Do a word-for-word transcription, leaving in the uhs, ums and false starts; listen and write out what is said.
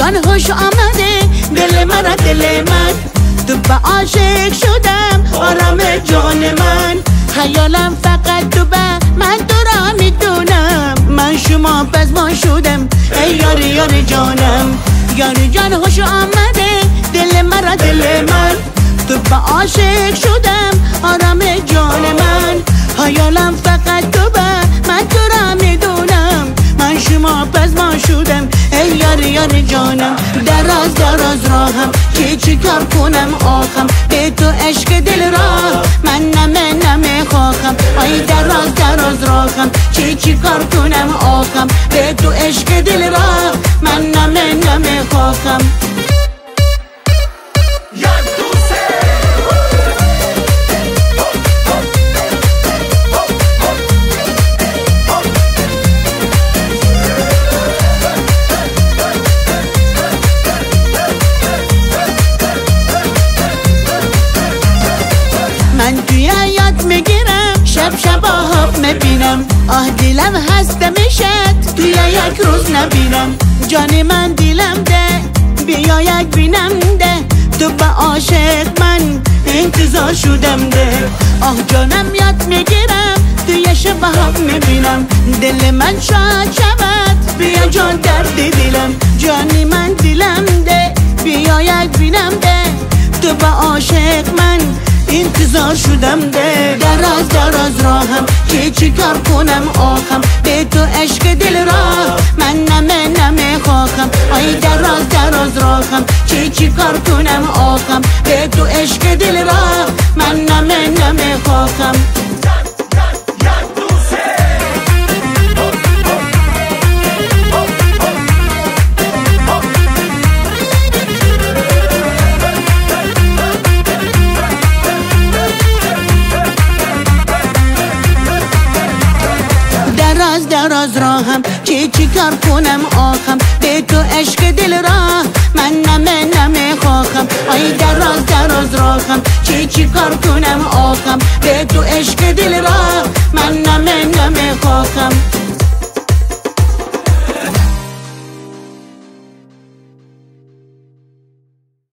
جان خوش آمده دل من دل من تو به عاشق شدم آرام جان من خیالم فقط تو به من تو را میدونم من شما پس ما شدم ای یار یار جانم یار جان خوش آمده دل من دل من تو به عاشق شدم آرام جان من خیالم فقط تو به من تو را میدونم من شما پس ما شدم ای یار یار جانم دراز دراز راهم چی چی کار کنم آخم به تو عشق دل را من نمه نمه خواهم ای دراز دراز راهم چی چی کار کنم آخم به تو عشق دل را من نمه نمه خواهم من توی حیات میگیرم شب شب آهاب میبینم آه دیلم هسته میشد توی یک روز نبینم جان من دیلم ده بیا یک بینم ده تو با عاشق من انتظار شدم ده آه جانم یاد میگیرم توی شب آهاب میبینم دل من شاد شود بیا جان درد دیلم جانی من دیلم ده بیا یک بینم ده تو با عاشق من انتظار شدم ده دراز دراز راهم چی چی کار کنم آخم به تو عشق دل را من نمه نمه خواهم ای دراز دراز راهم چی چی کار کنم آخم به تو عشق دل را من نمه نمه خواهم دراز دراز راهم چی چی کار کنم آخم به تو عشق دل را من نمه نمه خواهم ای دراز دراز راهم چی چی کار کنم آخم به تو عشق دل